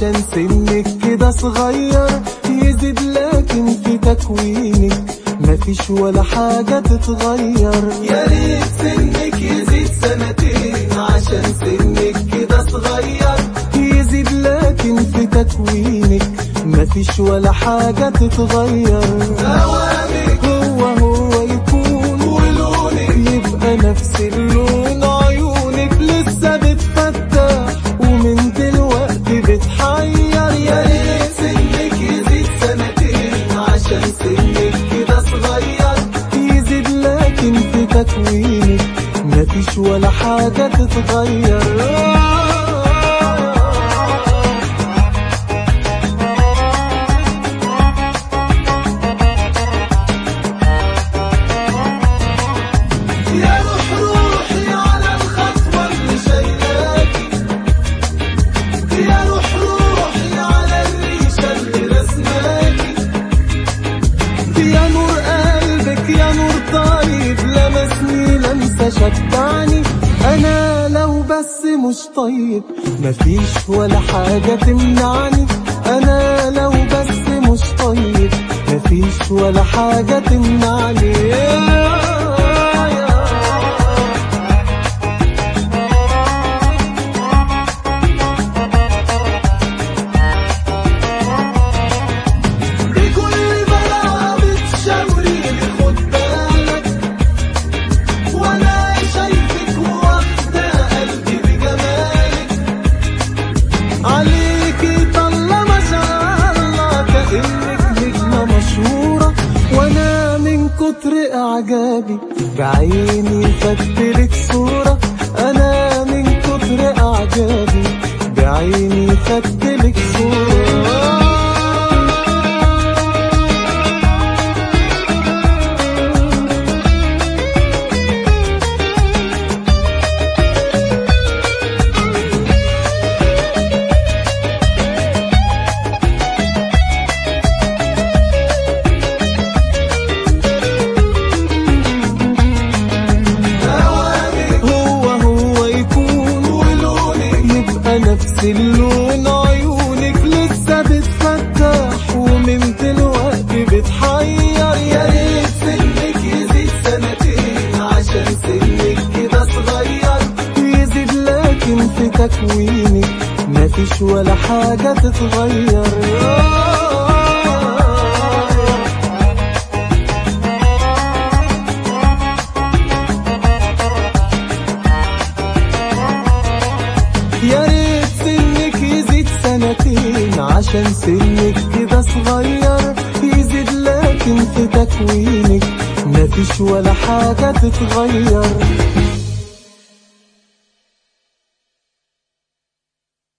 عشان سنك كده صغير يزيد، لكن في تكوينك مفيش ولا حاجة تتغير. يا ريت سنك يزيد سنتين عشان سنك كده صغير يزيد، لكن في تكوينك مفيش ولا حاجة تتغير. هوامك هو يكون ولونك يبقى نفس اللون، عيونك لسه بتفتح ومن دلوقتي بتحير. يا ريت سنك يزيد سنتين عشان سنك كده صغير يزيد، لكن في تكوينك مفيش ولا حاجة تتغير. شجعني انا لو بس مش طيب مفيش ولا حاجة تمنعني، انا لو بس مش طيب مفيش ولا حاجة تمنعني. كتر اعجابي بعيني خدتلك صورة، انا من كتر اعجابي بعيني خدتلك صورة. نفس اللون، عيونك لسه بتفتح ومن دلوقتي بتحير. يا ريت سنك يزيد سنتين عشان سنك كده صغير يزيد، لكن في تكوينك مفيش ولا حاجة تتغير. يا ريت سنك يزيد سنتين عشان سنك كده صغير يزيد، لكن في تكوينك مفيش ولا حاجة تتغير.